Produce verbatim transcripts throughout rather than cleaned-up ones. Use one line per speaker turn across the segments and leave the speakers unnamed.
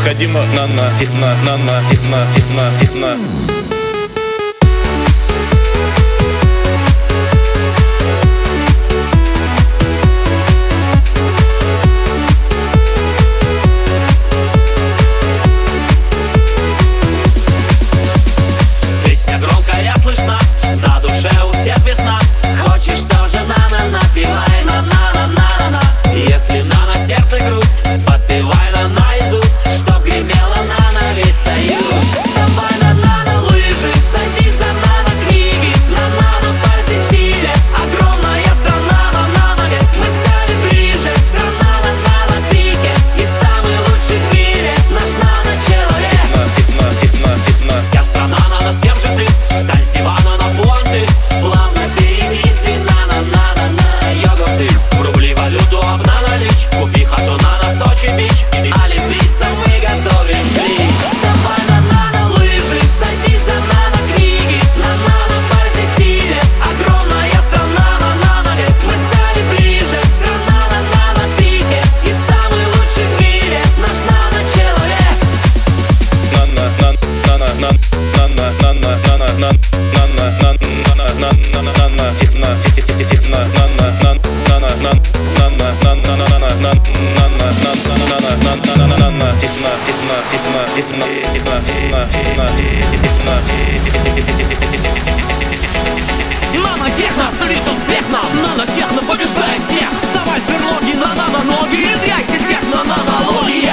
необходимо нано, техно, нано, техно, техно, техно.
Песня громкая слышна, на душе у всех весна. Хочешь тоже нано, напевай на-на-на-на-на. Если нано сердце грусть, подпевай на наизусть, чтоб гремело нано весь союз. Вставай на нано лыжи, садись за нано книги, на нано позитиве. Огромная страна на нано век, мы стали ближе. Страна на нано пике и самый лучший в мире наш нано-человек.
Техно, техно, техно.
Вся страна нано, с кем же ты? Встань с дивана на пуанты, плавно перейди с вина на нано на йогурты. Врубли валюту, обналичь, купи хату нано Сочи бич, а лепиться мы готовим клич. Вставай на нано лыжи, садись за нано книги, на нано позитиве. Огромная страна на нано век, мы стали ближе. Страна на нано пике и самый лучший в мире наш нано-человек.
Нано, нано, нано, нано, нано, нано, нано, нано, нано, нано, нано, нано, техно, техно, техно, нано, нано, нано, нано, нано, нано, нано, нано, нано, нано, нано, нано, техно, техно, техно, техно, техно, техно, техно,
Нано-техно сулит успешно, нано-техно побеждает всех. Вставай с берлоги на нано-ноги, внедряйся техно-нанология.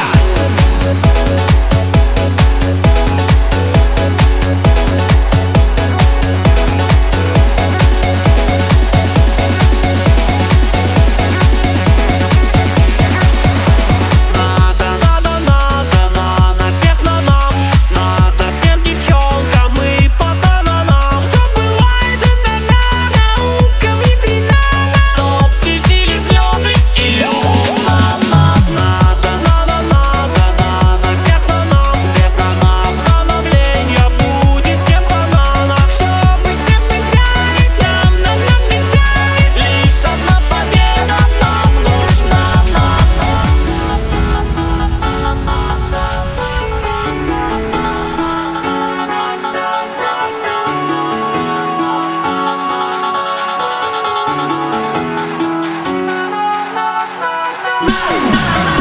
Nano.